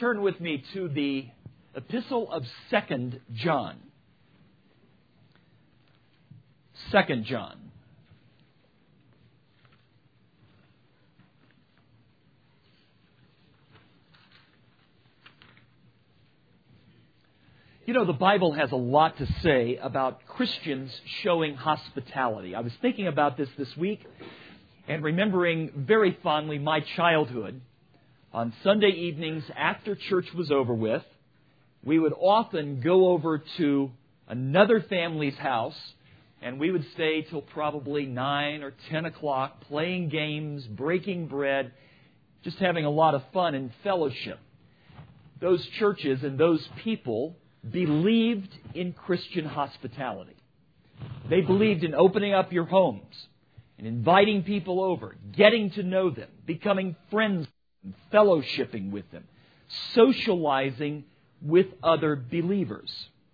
turn with me to the Epistle of 2 John. 2 John. You know, the Bible has a lot to say about Christians showing hospitality. I was thinking about this week and remembering very fondly my childhood. On Sunday evenings, after church was over with, we would often go over to another family's house, and we would stay till probably 9 or 10 o'clock, playing games, breaking bread, just having a lot of fun and fellowship. Those churches and those people believed in Christian hospitality. They believed in opening up your homes and inviting people over, getting to know them, becoming friends, fellowshipping with them, socializing with other believers.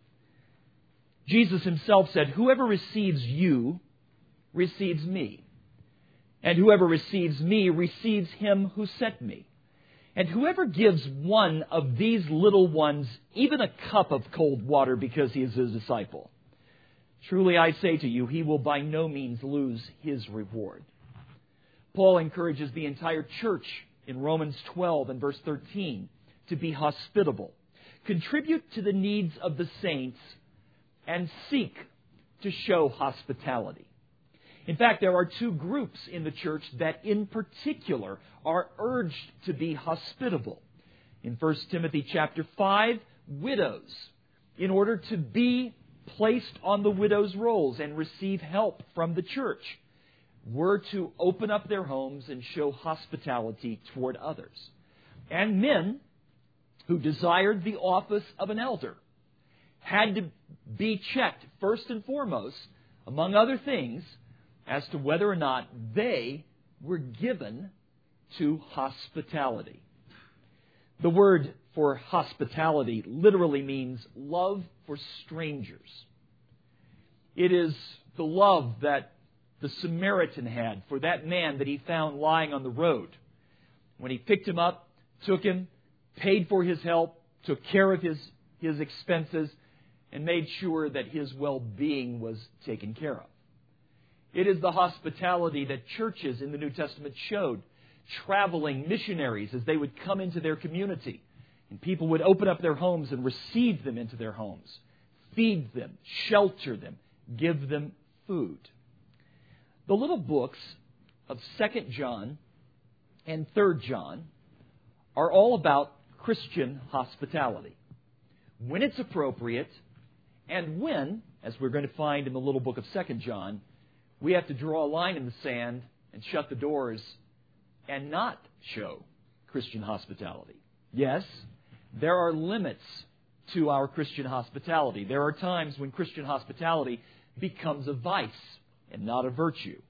Jesus himself said, "Whoever receives you receives me, and whoever receives me receives him who sent me. And whoever gives one of these little ones even a cup of cold water because he is a disciple, truly I say to you, he will by no means lose his reward." Paul encourages the entire church in Romans 12 and verse 13 to be hospitable, contribute to the needs of the saints, and seek to show hospitality. In fact, there are two groups in the church that in particular are urged to be hospitable. In 1 Timothy chapter 5, widows, in order to be placed on the widow's rolls and receive help from the church, were to open up their homes and show hospitality toward others. And men who desired the office of an elder had to be checked first and foremost, among other things, as to whether or not they were given to hospitality. The word for hospitality literally means love for strangers. It is the love that the Samaritan had for that man that he found lying on the road. When he picked him up, took him, paid for his help, took care of his expenses, and made sure that his well-being was taken care of. It is the hospitality that churches in the New Testament showed, traveling missionaries as they would come into their community. And people would open up their homes and receive them into their homes, feed them, shelter them, give them food. The little books of 2 John and 3 John are all about Christian hospitality. When it's appropriate, and when, as we're going to find in the little book of 2 John, we have to draw a line in the sand and shut the doors and not show Christian hospitality. Yes, there are limits to our Christian hospitality. There are times when Christian hospitality becomes a vice and not a virtue.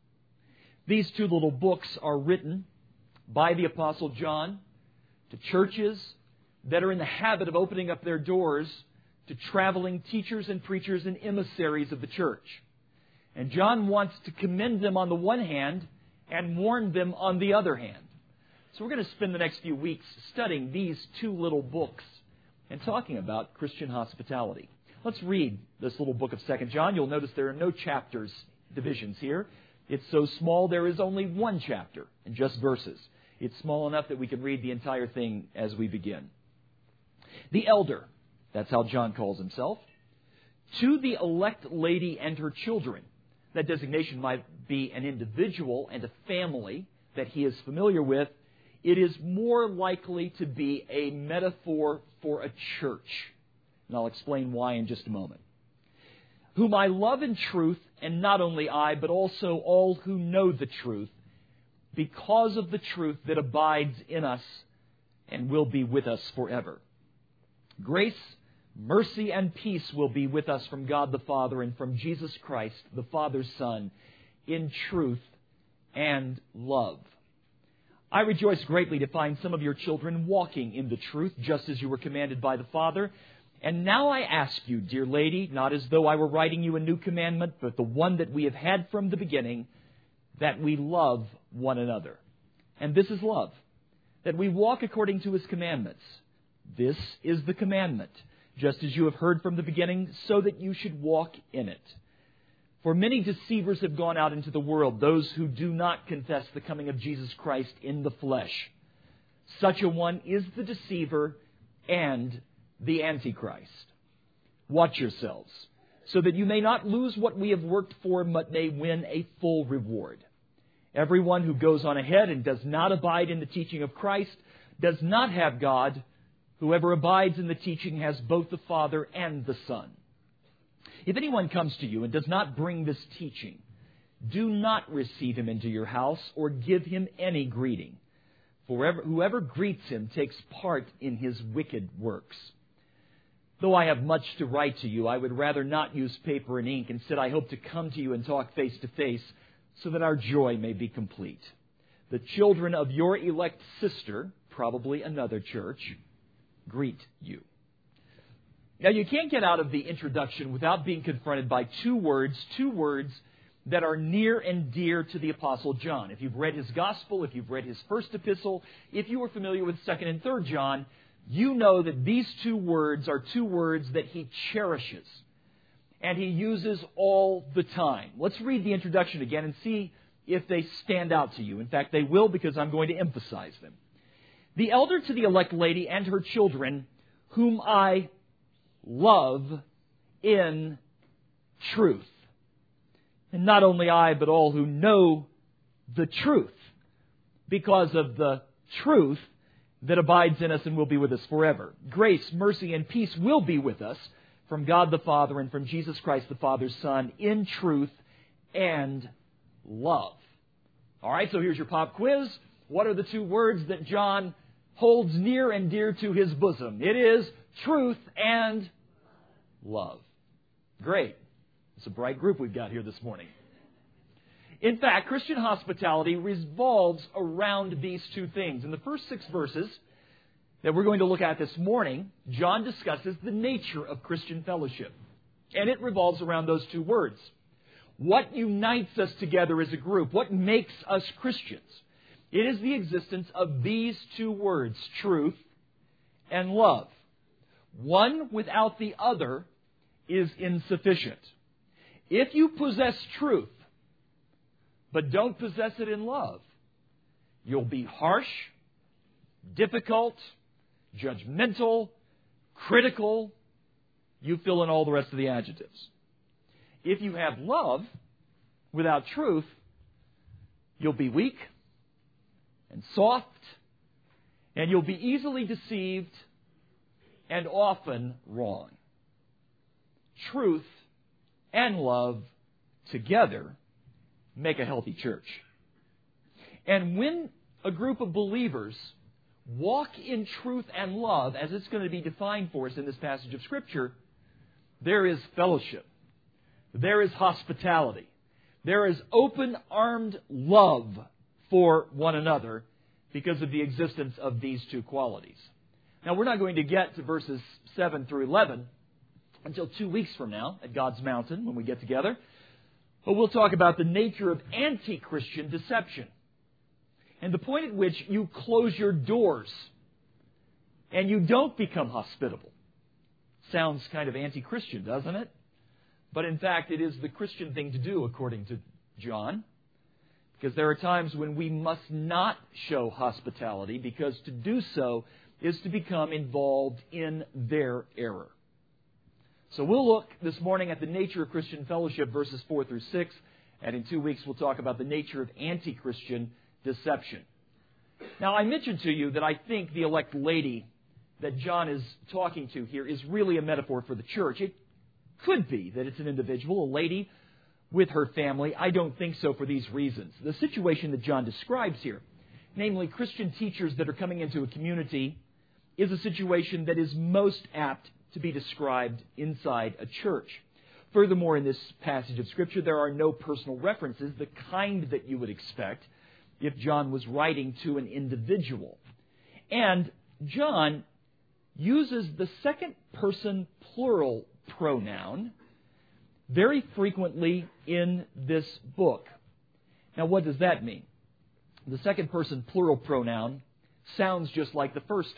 These two little books are written by the Apostle John to churches that are in the habit of opening up their doors to traveling teachers and preachers and emissaries of the church. And John wants to commend them on the one hand and warn them on the other hand. So we're going to spend the next few weeks studying these two little books and talking about Christian hospitality. Let's read this little book of 2 John. You'll notice there are no chapters, divisions here. It's so small there is only one chapter and just verses. It's small enough that we can read the entire thing as we begin. The elder, that's how John calls himself, to the elect lady and her children. That designation might be an individual and a family that he is familiar with. It is more likely to be a metaphor for a church. And I'll explain why in just a moment. Whom I love in truth, and not only I, but also all who know the truth, because of the truth that abides in us and will be with us forever. Grace, mercy, and peace will be with us from God the Father and from Jesus Christ, the Father's Son, in truth and love. I rejoice greatly to find some of your children walking in the truth, just as you were commanded by the Father. And now I ask you, dear lady, not as though I were writing you a new commandment, but the one that we have had from the beginning, that we love one another. And this is love, that we walk according to His commandments. This is the commandment, just as you have heard from the beginning, so that you should walk in it. For many deceivers have gone out into the world, those who do not confess the coming of Jesus Christ in the flesh. Such a one is the deceiver and the Antichrist. Watch yourselves, so that you may not lose what we have worked for, but may win a full reward. Everyone who goes on ahead and does not abide in the teaching of Christ does not have God. Whoever abides in the teaching has both the Father and the Son. If anyone comes to you and does not bring this teaching, do not receive him into your house or give him any greeting. For whoever greets him takes part in his wicked works. Though I have much to write to you, I would rather not use paper and ink. Instead, I hope to come to you and talk face to face, so that our joy may be complete. The children of your elect sister, probably another church, greet you. Now, you can't get out of the introduction without being confronted by two words that are near and dear to the Apostle John. If you've read his gospel, if you've read his first epistle, if you are familiar with 2nd and 3rd John, you know that these two words are two words that he cherishes and he uses all the time. Let's read the introduction again and see if they stand out to you. In fact, they will, because I'm going to emphasize them. The elder to the elect lady and her children, whom I love in truth. And not only I, but all who know the truth, because of the truth that abides in us and will be with us forever. Grace, mercy, and peace will be with us from God the Father and from Jesus Christ the Father's Son, in truth and love. All right, so here's your pop quiz. What are the two words that John holds near and dear to his bosom? It is truth and love. Great. It's a bright group we've got here this morning. In fact, Christian hospitality revolves around these two things. In the first 6 verses that we're going to look at this morning, John discusses the nature of Christian fellowship. And it revolves around those two words. What unites us together as a group? What makes us Christians? It is the existence of these two words, truth and love. One without the other is insufficient. If you possess truth, but don't possess it in love, you'll be harsh, difficult, judgmental, critical. You fill in all the rest of the adjectives. If you have love without truth, you'll be weak and soft, and you'll be easily deceived and often wrong. Truth and love together make a healthy church. And when a group of believers walk in truth and love, as it's going to be defined for us in this passage of Scripture, there is fellowship. There is hospitality. There is open-armed love for one another because of the existence of these two qualities. Now, we're not going to get to verses 7 through 11 until 2 weeks from now at God's Mountain when we get together. But we'll talk about the nature of anti-Christian deception and the point at which you close your doors and you don't become hospitable. Sounds kind of anti-Christian, doesn't it? But in fact, it is the Christian thing to do, according to John. Because there are times when we must not show hospitality, because to do so is to become involved in their error. So we'll look this morning at the nature of Christian fellowship, verses 4 through 6. And in 2 weeks, we'll talk about the nature of anti-Christian deception. Now, I mentioned to you that I think the elect lady that John is talking to here is really a metaphor for the church. It could be that it's an individual, a lady with her family. I don't think so for these reasons. The situation that John describes here, namely Christian teachers that are coming into a community, is a situation that is most apt to be described inside a church. Furthermore, in this passage of Scripture, there are no personal references, the kind that you would expect if John was writing to an individual. And John uses the second person plural pronoun very frequently in this book. Now, what does that mean? The second person plural pronoun sounds just like the first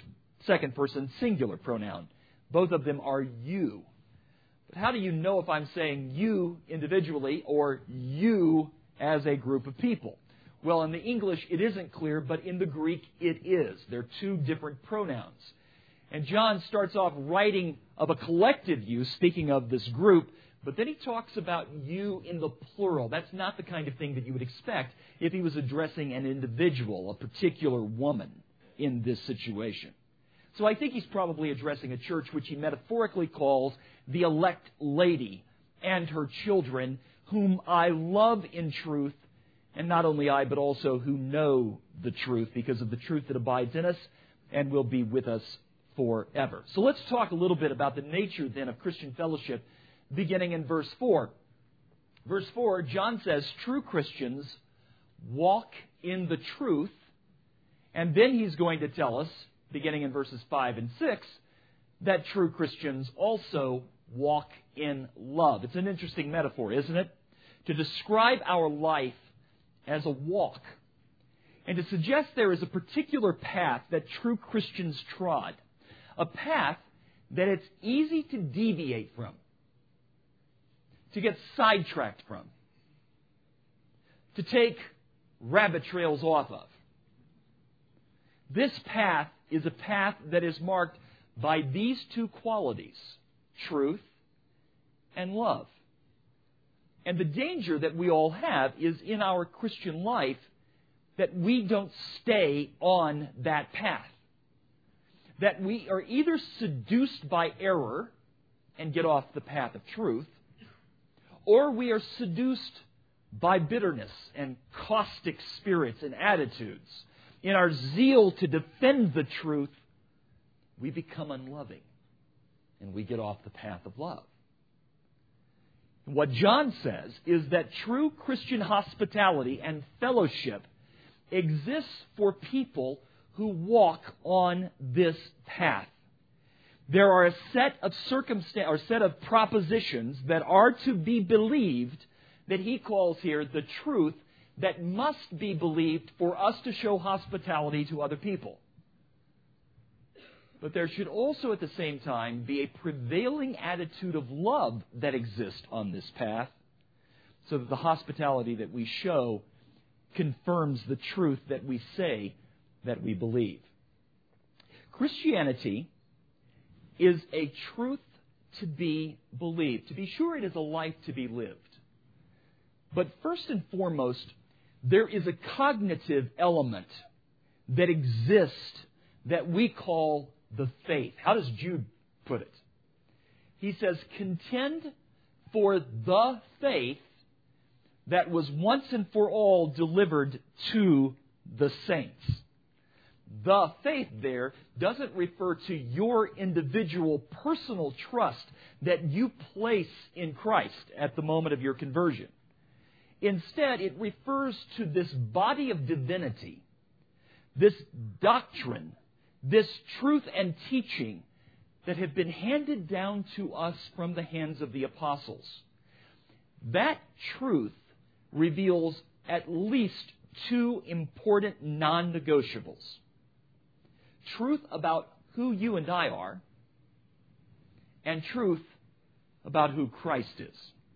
second person singular pronoun. Both of them are you. But how do you know if I'm saying you individually or you as a group of people? Well, in the English it isn't clear, but in the Greek it is. They're two different pronouns. And John starts off writing of a collective you, speaking of this group, but then he talks about you in the plural. That's not the kind of thing that you would expect if he was addressing an individual, a particular woman in this situation. So I think he's probably addressing a church which he metaphorically calls the elect lady and her children, whom I love in truth, and not only I, but also who know the truth because of the truth that abides in us and will be with us forever. So let's talk a little bit about the nature then of Christian fellowship, beginning in verse 4. Verse 4, John says, true Christians walk in the truth, and then he's going to tell us, beginning in verses 5 and 6, that true Christians also walk in love. It's an interesting metaphor, isn't it? To describe our life as a walk, and to suggest there is a particular path that true Christians trod, a path that it's easy to deviate from, to get sidetracked from, to take rabbit trails off of. This path is a path that is marked by these two qualities, truth and love. And the danger that we all have is in our Christian life that we don't stay on that path. That we are either seduced by error and get off the path of truth, or we are seduced by bitterness and caustic spirits and attitudes. In our zeal to defend the truth, we become unloving and we get off the path of love. What John says is that true Christian hospitality and fellowship exists for people who walk on this path. There are a set of propositions that are to be believed that he calls here the truth that must be believed for us to show hospitality to other people. But there should also at the same time be a prevailing attitude of love that exists on this path, so that the hospitality that we show confirms the truth that we say that we believe. Christianity is a truth to be believed. To be sure, it is a life to be lived. But first and foremost, there is a cognitive element that exists that we call the faith. How does Jude put it? He says, contend for the faith that was once and for all delivered to the saints. The faith there doesn't refer to your individual personal trust that you place in Christ at the moment of your conversion. Instead, it refers to this body of divinity, this doctrine, this truth and teaching that have been handed down to us from the hands of the apostles. That truth reveals at least two important non-negotiables. Truth about who you and I are, and truth about who Christ is.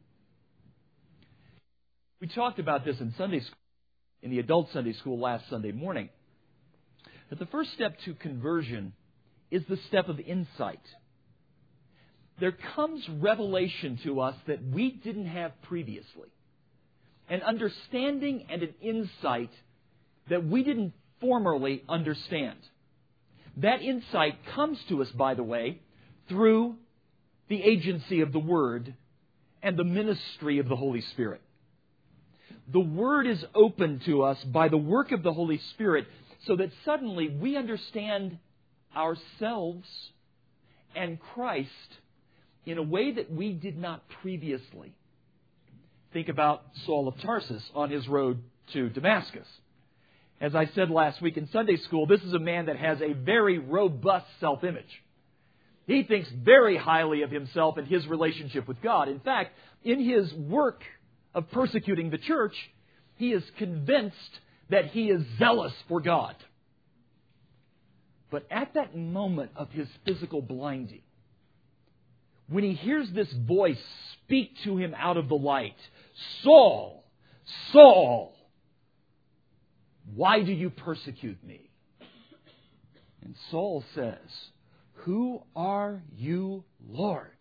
We talked about this in Sunday school, in the adult Sunday school last Sunday morning, that the first step to conversion is the step of insight. There comes revelation to us that we didn't have previously. An understanding and an insight that we didn't formerly understand. That insight comes to us, by the way, through the agency of the Word and the ministry of the Holy Spirit. The Word is opened to us by the work of the Holy Spirit so that suddenly we understand ourselves and Christ in a way that we did not previously. Think about Saul of Tarsus on his road to Damascus. As I said last week in Sunday school, this is a man that has a very robust self-image. He thinks very highly of himself and his relationship with God. In fact, in his work of persecuting the church, he is convinced that he is zealous for God. But at that moment of his physical blinding, when he hears this voice speak to him out of the light, "Saul, Saul, why do you persecute me?" And Saul says, "Who are you, Lord?"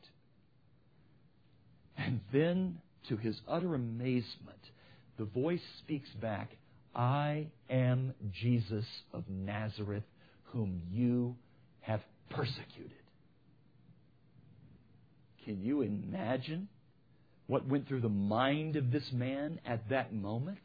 And then, to his utter amazement, the voice speaks back, "I am Jesus of Nazareth, whom you have persecuted." Can you imagine what went through the mind of this man at that moment?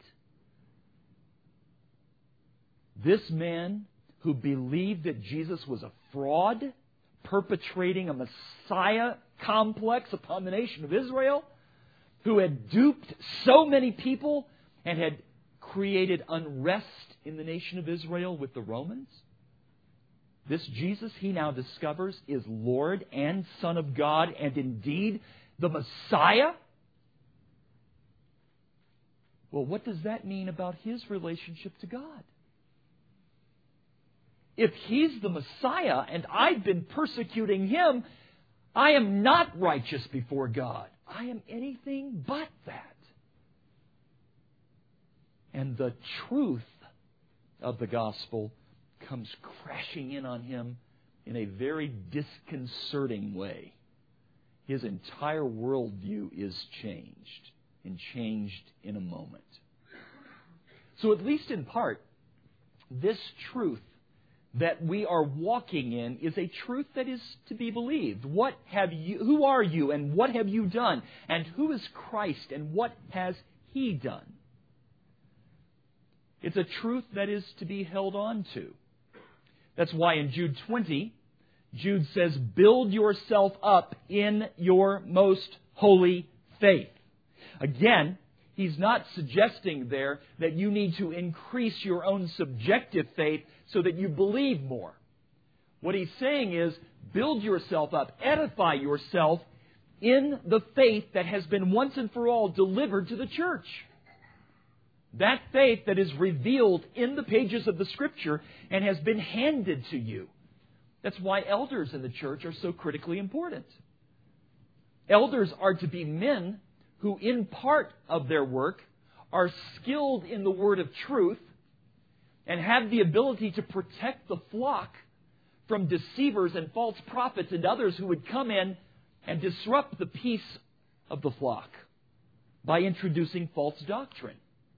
This man who believed that Jesus was a fraud, perpetrating a Messiah complex upon the nation of Israel, who had duped so many people and had created unrest in the nation of Israel with the Romans. This Jesus, he now discovers, is Lord and Son of God, and indeed the Messiah. Well, what does that mean about his relationship to God? If he's the Messiah and I've been persecuting him, I am not righteous before God. I am anything but that. And the truth of the gospel comes crashing in on him in a very disconcerting way. His entire worldview is changed, and changed in a moment. So at least in part, this truth that we are walking in is a truth that is to be believed. Who are you, and what have you done? And who is Christ, and what has He done? It's a truth that is to be held on to. That's why in Jude 20, Jude says, "Build yourself up in your most holy faith." Again, he's not suggesting there that you need to increase your own subjective faith so that you believe more. What he's saying is, build yourself up, edify yourself in the faith that has been once and for all delivered to the church. That faith that is revealed in the pages of the Scripture and has been handed to you. That's why elders in the church are so critically important. Elders are to be men who, in part of their work, are skilled in the word of truth and have the ability to protect the flock from deceivers and false prophets and others who would come in and disrupt the peace of the flock by introducing false doctrine.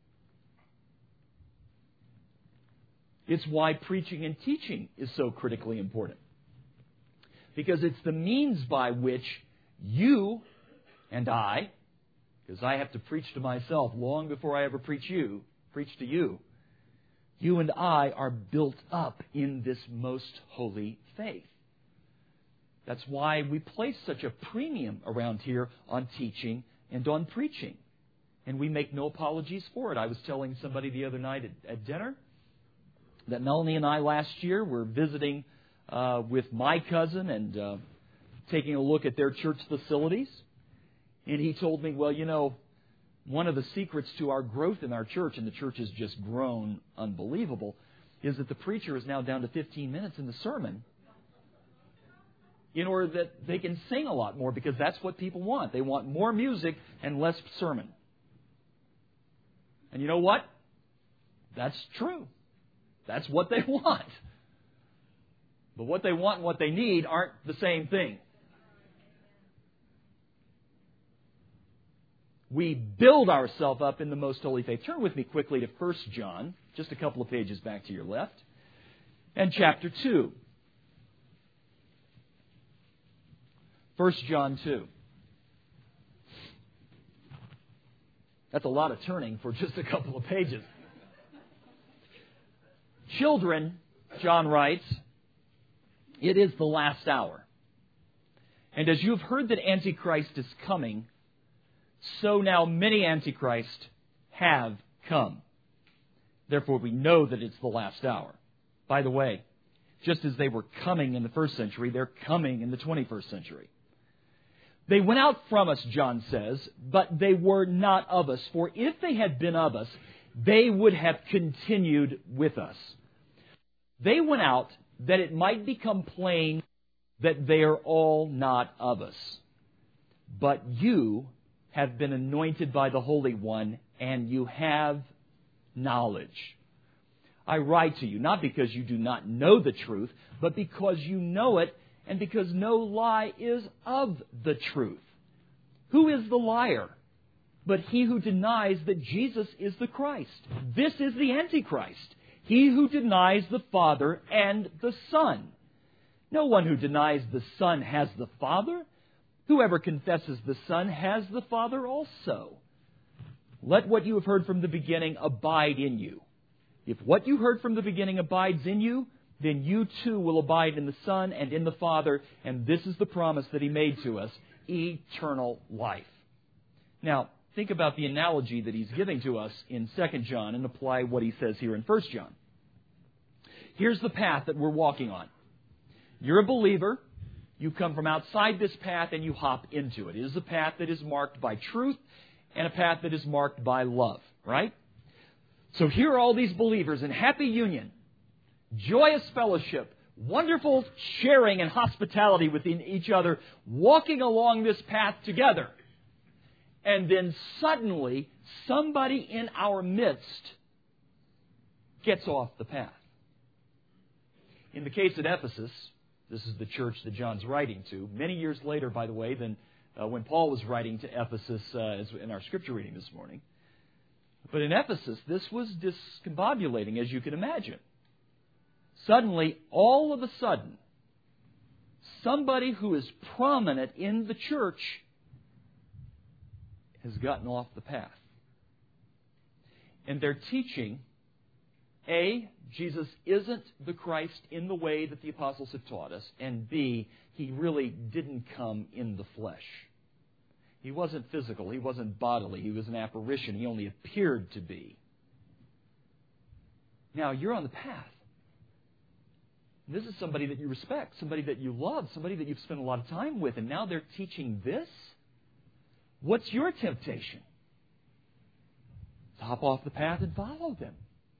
It's why preaching and teaching is so critically important. Because it's the means by which you and I, because I have to preach to myself long before I ever preach to you, you and I are built up in this most holy faith. That's why we place such a premium around here on teaching and on preaching. And we make no apologies for it. I was telling somebody the other night at dinner that Melanie and I last year were visiting with my cousin and taking a look at their church facilities. And he told me, well, one of the secrets to our growth in our church, and the church has just grown unbelievable, is that the preacher is now down to 15 minutes in the sermon in order that they can sing a lot more, because that's what people want. They want more music and less sermon. And you know what? That's true. That's what they want. But what they want and what they need aren't the same thing. We build ourselves up in the most holy faith. Turn with me quickly to 1 John, just a couple of pages back to your left, and chapter 2. 1 John 2. That's a lot of turning for just a couple of pages. Children, John writes, it is the last hour. And as you have heard that Antichrist is coming, so now many Antichrists have come. Therefore, we know that it's the last hour. By the way, just as they were coming in the first century, they're coming in the 21st century. They went out from us, John says, but they were not of us. For if they had been of us, they would have continued with us. They went out that it might become plain that they are all not of us. But you have been anointed by the Holy One, and you have knowledge. I write to you, not because you do not know the truth, but because you know it, and because no lie is of the truth. Who is the liar? But he who denies that Jesus is the Christ. This is the Antichrist, he who denies the Father and the Son. No one who denies the Son has the Father. Whoever confesses the Son has the Father also. Let what you have heard from the beginning abide in you. If what you heard from the beginning abides in you, then you too will abide in the Son and in the Father, and this is the promise that He made to us, eternal life. Now, think about the analogy that He's giving to us in 2 John and apply what He says here in 1 John. Here's the path that we're walking on. You're a believer. You come from outside this path and you hop into it. It is a path that is marked by truth and a path that is marked by love, right? So here are all these believers in happy union, joyous fellowship, wonderful sharing and hospitality within each other, walking along this path together. And then suddenly, somebody in our midst gets off the path. In the case at Ephesus, this is the church that John's writing to, many years later, by the way, than when Paul was writing to Ephesus as in our scripture reading this morning. But in Ephesus, this was discombobulating, as you can imagine. Suddenly, all of a sudden, somebody who is prominent in the church has gotten off the path. And they're teaching, A, Jesus isn't the Christ in the way that the apostles have taught us, and B, He really didn't come in the flesh. He wasn't physical. He wasn't bodily. He was an apparition. He only appeared to be. Now, you're on the path. This is somebody that you respect, somebody that you love, somebody that you've spent a lot of time with, and now they're teaching this? What's your temptation? To hop off the path and follow them.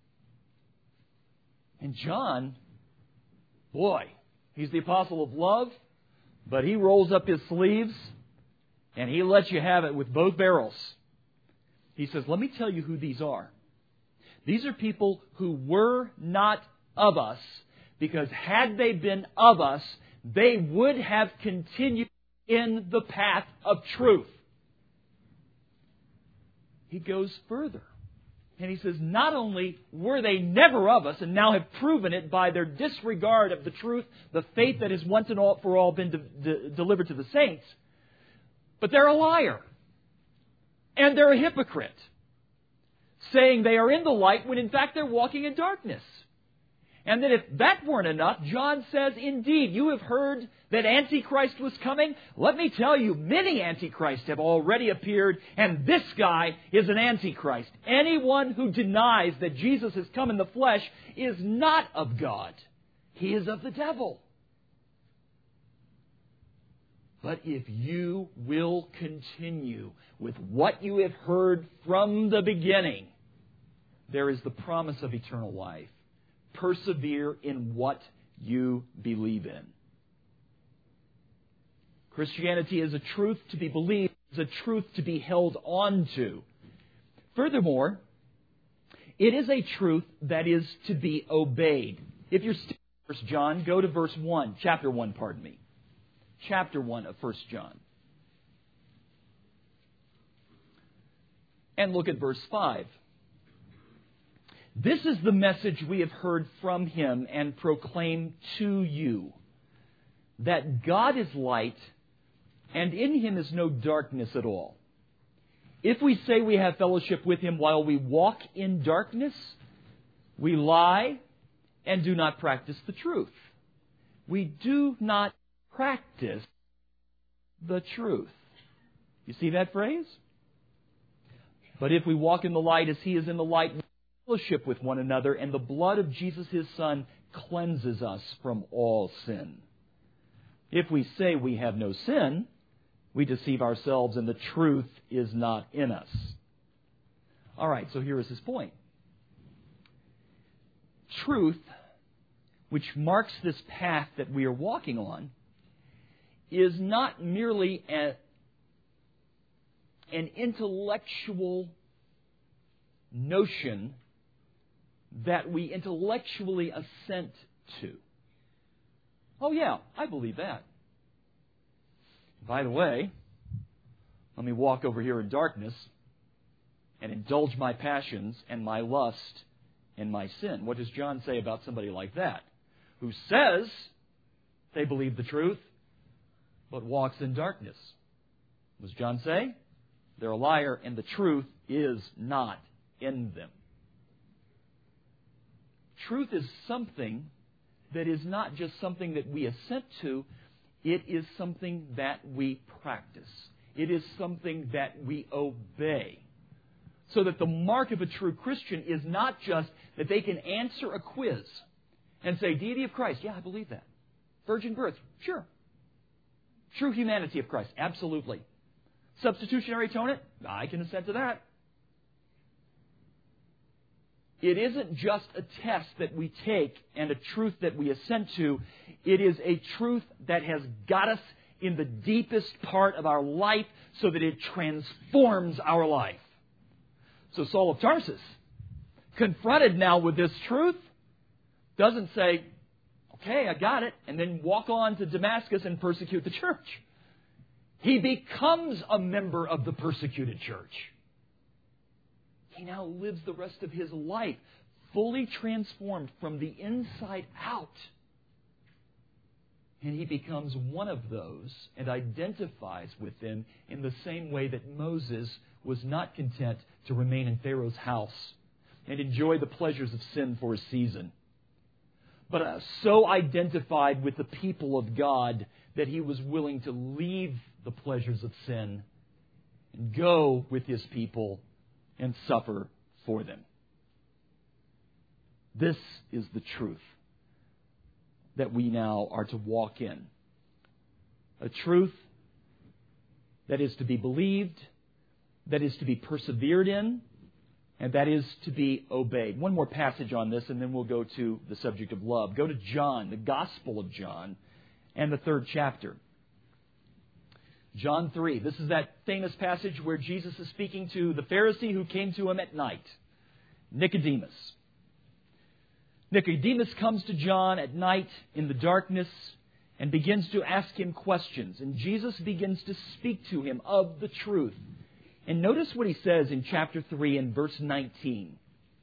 And John, boy, he's the apostle of love, but he rolls up his sleeves and he lets you have it with both barrels. He says, let me tell you who these are. These are people who were not of us, because had they been of us, they would have continued in the path of truth. He goes further. And he says, not only were they never of us and now have proven it by their disregard of the truth, the faith that has once and all for all been delivered to the saints, but they're a liar. And they're a hypocrite, saying they are in the light when in fact they're walking in darkness. And that if that weren't enough, John says, indeed, you have heard that Antichrist was coming. Let me tell you, many Antichrists have already appeared, and this guy is an Antichrist. Anyone who denies that Jesus has come in the flesh is not of God. He is of the devil. But if you will continue with what you have heard from the beginning, there is the promise of eternal life. Persevere in what you believe in. Christianity is a truth to be believed, is a truth to be held on to. Furthermore, it is a truth that is to be obeyed. If you're still in 1 John, go to verse 1, chapter 1, pardon me. Chapter 1 of 1 John. And look at verse 5. This is the message we have heard from Him and proclaim to you, that God is light, and in Him is no darkness at all. If we say we have fellowship with Him while we walk in darkness, we lie and do not practice the truth. We do not practice the truth. You see that phrase? But if we walk in the light as He is in the light, we fellowship with one another, and the blood of Jesus His Son cleanses us from all sin. If we say we have no sin, we deceive ourselves and the truth is not in us. All right, so here is his point. Truth which marks this path that we are walking on, is not merely an intellectual notion that we intellectually assent to. Oh yeah, I believe that. By the way, let me walk over here in darkness and indulge my passions and my lust and my sin. What does John say about somebody like that, who says they believe the truth, but walks in darkness? What does John say? They're a liar, and the truth is not in them. Truth is something that is not just something that we assent to, it is something that we practice. It is something that we obey. So that the mark of a true Christian is not just that they can answer a quiz and say, deity of Christ, yeah, I believe that. Virgin birth, sure. True humanity of Christ, absolutely. Substitutionary atonement, I can assent to that. It isn't just a test that we take and a truth that we assent to. It is a truth that has got us in the deepest part of our life so that it transforms our life. So Saul of Tarsus, confronted now with this truth, doesn't say, okay, I got it, and then walk on to Damascus and persecute the church. He becomes a member of the persecuted church. He now lives the rest of his life fully transformed from the inside out. And he becomes one of those and identifies with them in the same way that Moses was not content to remain in Pharaoh's house and enjoy the pleasures of sin for a season, but so identified with the people of God that he was willing to leave the pleasures of sin and go with his people and suffer for them. This is the truth that we now are to walk in. A truth that is to be believed, that is to be persevered in, and that is to be obeyed. One more passage on this, and then we'll go to the subject of love. Go to John, the Gospel of John, and the 3rd chapter. John 3. This is that famous passage where Jesus is speaking to the Pharisee who came to him at night, Nicodemus. Nicodemus comes to John at night in the darkness and begins to ask him questions. And Jesus begins to speak to him of the truth. And notice what he says in chapter 3 and verse 19.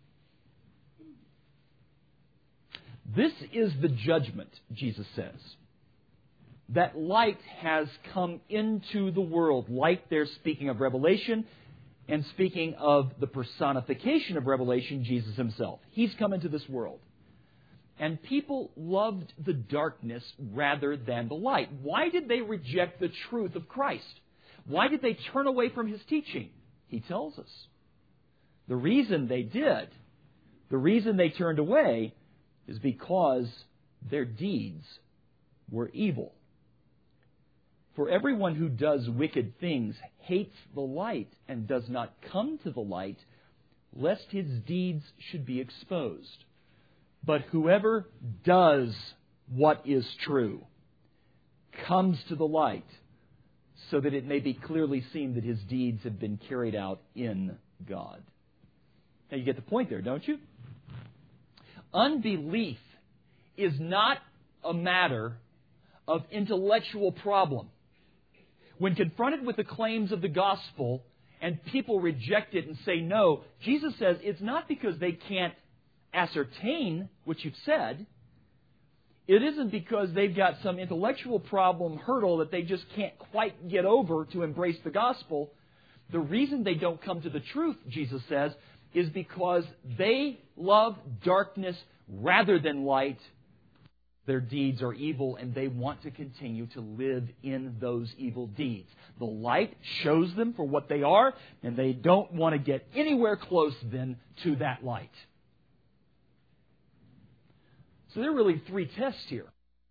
This is the judgment, Jesus says, that light has come into the world. Light, they're speaking of Revelation, and speaking of the personification of Revelation, Jesus himself. He's come into this world. And people loved the darkness rather than the light. Why did they reject the truth of Christ? Why did they turn away from his teaching? He tells us. The reason they did, the reason they turned away, is because their deeds were evil. For everyone who does wicked things hates the light and does not come to the light, lest his deeds should be exposed. But whoever does what is true comes to the light, so that it may be clearly seen that his deeds have been carried out in God. Now you get the point there, don't you? Unbelief is not a matter of intellectual problem. When confronted with the claims of the gospel and people reject it and say no, Jesus says it's not because they can't ascertain what you've said. It isn't because they've got some intellectual problem hurdle that they just can't quite get over to embrace the gospel. The reason they don't come to the truth, Jesus says, is because they love darkness rather than light. Their deeds are evil, and they want to continue to live in those evil deeds. The light shows them for what they are, and they don't want to get anywhere close then to that light. So there are really 3 tests here.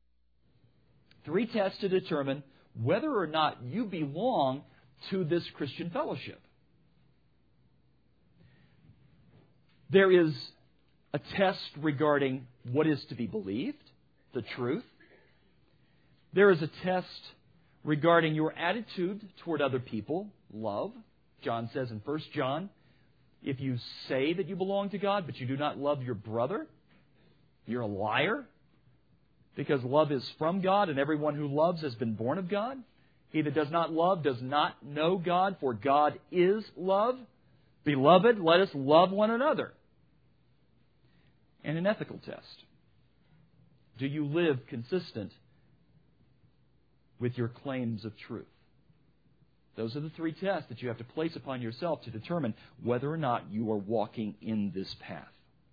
3 tests to determine whether or not you belong to this Christian fellowship. There is a test regarding what is to be believed, the truth. There is a test regarding your attitude toward other people, love. John says in 1 John, if you say that you belong to God, but you do not love your brother, you're a liar. Because love is from God, and everyone who loves has been born of God. He that does not love does not know God, for God is love. Beloved, let us love one another. And an ethical test. Do you live consistent with your claims of truth? Those are the three tests that you have to place upon yourself to determine whether or not you are walking in this path.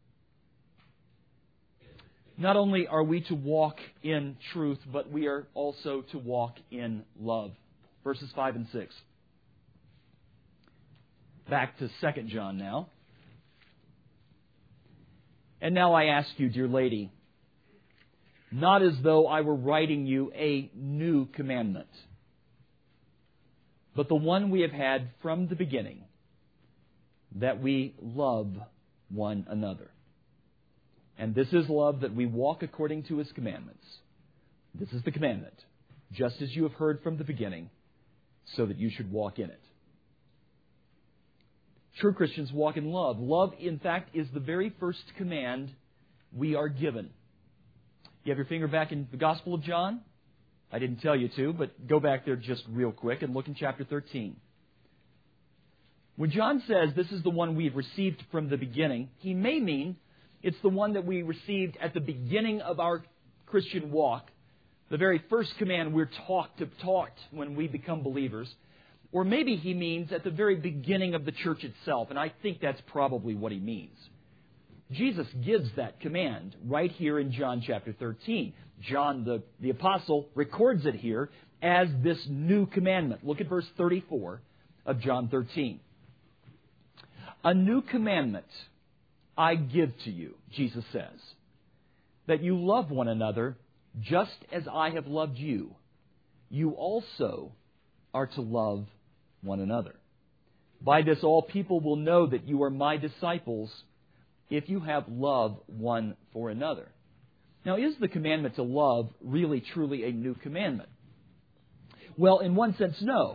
Not only are we to walk in truth, but we are also to walk in love. Verses 5 and 6. Back to 2 John now. And now I ask you, dear lady, not as though I were writing you a new commandment, but the one we have had from the beginning, that we love one another. And this is love, that we walk according to His commandments. This is the commandment, just as you have heard from the beginning, so that you should walk in it. True Christians walk in love. Love, in fact, is the very first command we are given. You have your finger back in the Gospel of John? I didn't tell you to, but go back there just real quick and look in chapter 13. When John says this is the one we've received from the beginning, he may mean it's the one that we received at the beginning of our Christian walk, the very first command we're taught when we become believers. Or maybe he means at the very beginning of the church itself, and I think that's probably what he means. Jesus gives that command right here in John chapter 13. John, the apostle, records it here as this new commandment. Look at verse 34 of John 13. A new commandment I give to you, Jesus says, that you love one another just as I have loved you. You also are to love one another. By this all people will know that you are my disciples, if you have love one for another. Now, is the commandment to love really, truly a new commandment? Well, in one sense, no.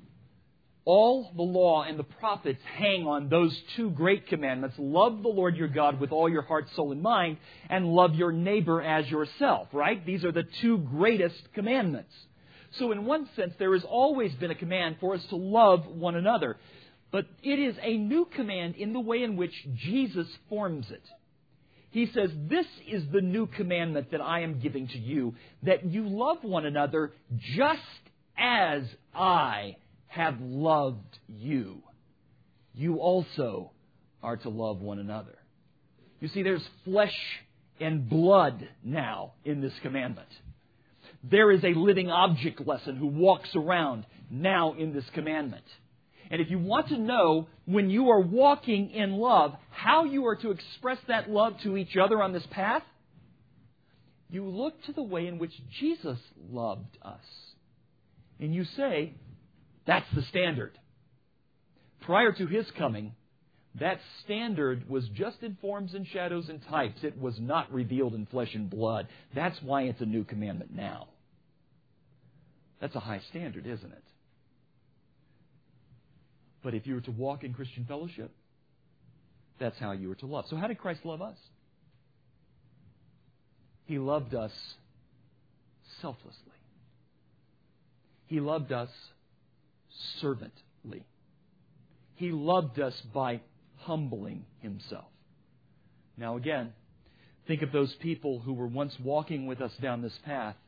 All the law and the prophets hang on those two great commandments. Love the Lord your God with all your heart, soul, and mind, and love your neighbor as yourself, right? These are the two greatest commandments. So in one sense, there has always been a command for us to love one another. But it is a new command in the way in which Jesus forms it. He says, this is the new commandment that I am giving to you, that you love one another just as I have loved you. You also are to love one another. You see, there's flesh and blood now in this commandment. There is a living object lesson who walks around now in this commandment. And if you want to know when you are walking in love, how you are to express that love to each other on this path, you look to the way in which Jesus loved us. And you say, that's the standard. Prior to His coming, that standard was just in forms and shadows and types. It was not revealed in flesh and blood. That's why it's a new commandment now. That's a high standard, isn't it? But if you were to walk in Christian fellowship, that's how you were to love. So how did Christ love us? He loved us selflessly. He loved us servantly. He loved us by humbling Himself. Now again, think of those people who were once walking with us down this path,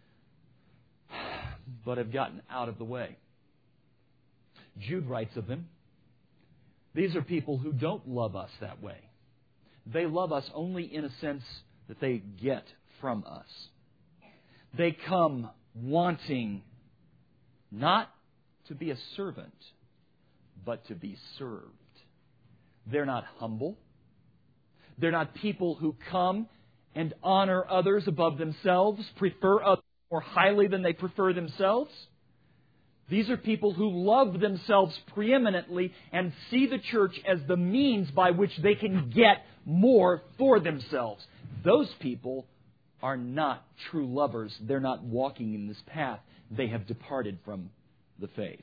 but have gotten out of the way. Jude writes of them, these are people who don't love us that way. They love us only in a sense that they get from us. They come wanting not to be a servant, but to be served. They're not humble. They're not people who come and honor others above themselves, prefer others more highly than they prefer themselves. These are people who love themselves preeminently and see the church as the means by which they can get more for themselves. Those people are not true lovers. They're not walking in this path. They have departed from the faith.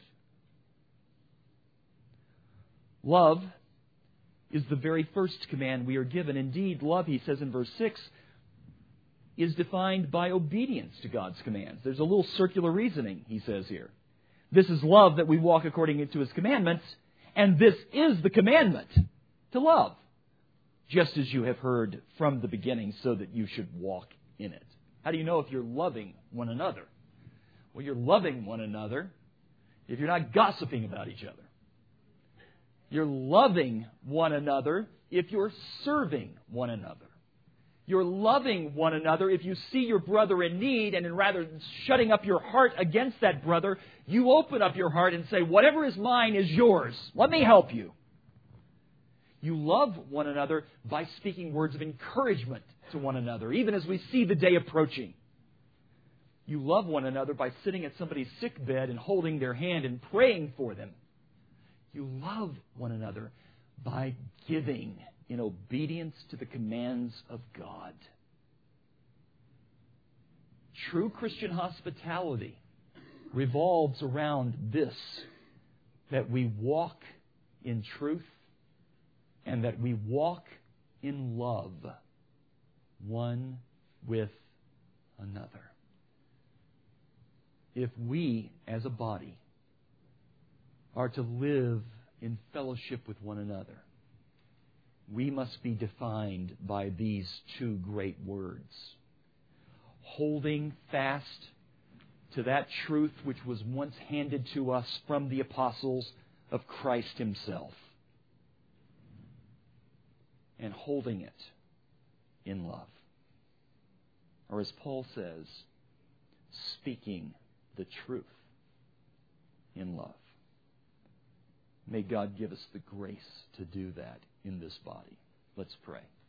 Love is the very first command we are given. Indeed, love, he says in verse 6, is defined by obedience to God's commands. There's a little circular reasoning, he says here. This is love, that we walk according to His commandments, and this is the commandment, to love, just as you have heard from the beginning, so that you should walk in it. How do you know if you're loving one another? Well, you're loving one another if you're not gossiping about each other. You're loving one another if you're serving one another. You're loving one another if you see your brother in need, and rather than shutting up your heart against that brother, you open up your heart and say, whatever is mine is yours. Let me help you. You love one another by speaking words of encouragement to one another, even as we see the day approaching. You love one another by sitting at somebody's sick bed and holding their hand and praying for them. You love one another by giving in obedience to the commands of God. True Christian hospitality revolves around this, that we walk in truth and that we walk in love one with another. If we, as a body, are to live in fellowship with one another, we must be defined by these two great words. Holding fast to that truth which was once handed to us from the apostles of Christ Himself, and holding it in love. Or as Paul says, speaking the truth in love. May God give us the grace to do that in this body. Let's pray.